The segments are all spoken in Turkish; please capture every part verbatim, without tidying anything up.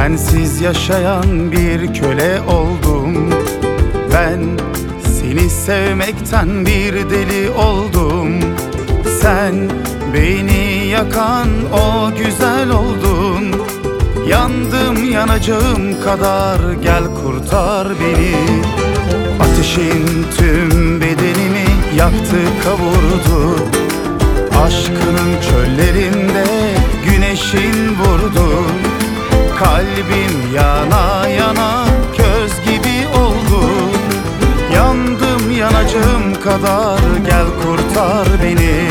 sensiz yaşayan bir köle oldum. Ben seni sevmekten bir deli oldum. Sen beni yakan o güzel oldun. Yandım yanacağım kadar, gel kurtar beni. Ateşin tüm bedenimi yaktı kavurdu. Aşkının çöllerinde güneşin vurdu. Kalbim yana yana köz gibi oldu. Yandım yanacağım kadar, gel kurtar beni.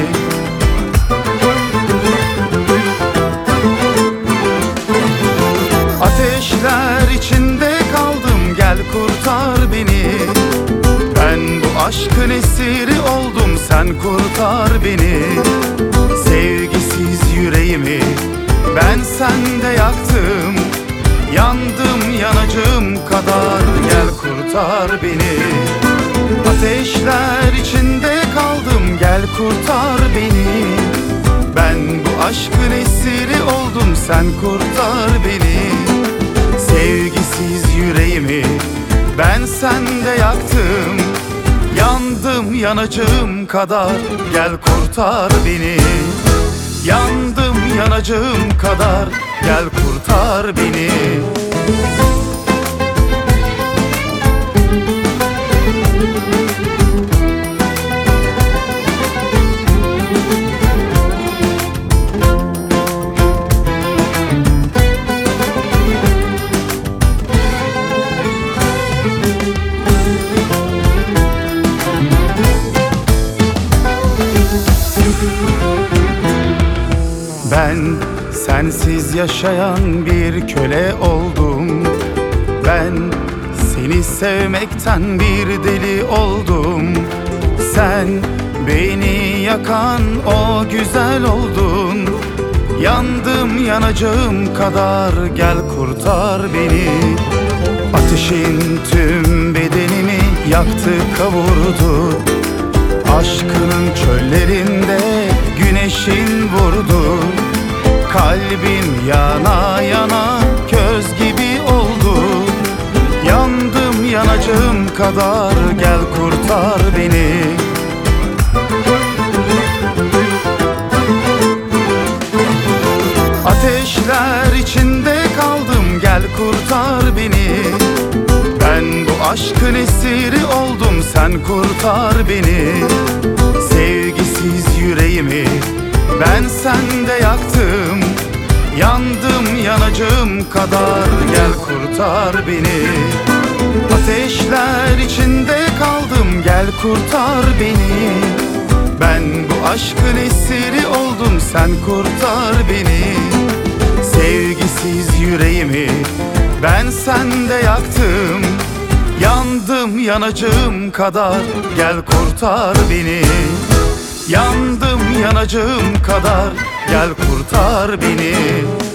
Ateşler içinde kaldım, gel kurtar beni. Ben bu aşkın esiri oldum, sen kurtar beni. Sevgisiz yüreğimi ben sende yaktım. Yandım yanacağım kadar, gel kurtar beni. Ateşler içinde kaldım, gel kurtar beni. Ben bu aşkın esiri oldum, sen kurtar beni. Sevgisiz yüreğimi ben sende yaktım. Yandım yanacağım kadar, gel kurtar beni. Yandım yanacağım kadar, gel kurtar beni. Ben sensiz yaşayan bir köle oldum. Ben seni sevmekten bir deli oldum. Sen beni yakan o güzel oldun. Yandım yanacağım kadar, gel kurtar beni. Ateşin tüm bedenimi yaktı kavurdu. Aşkının çöllerinde güneşin vurdu. Kalbim yana yana köz gibi oldu. Yandım yanacağım kadar, gel kurtar beni. Ateşler içinde kaldım, gel kurtar beni. Ben bu aşkın esiri oldum, sen kurtar beni. Sevgisiz yüreğimi ben sende yaktım. Yandım yanacağım kadar, gel kurtar beni. Ateşler içinde kaldım, gel kurtar beni. Ben bu aşkın esiri oldum, sen kurtar beni. Sevgisiz yüreğimi ben sende yaktım. Yandım yanacağım kadar, gel kurtar beni. Yandım yanacağım kadar, gel kurtar beni.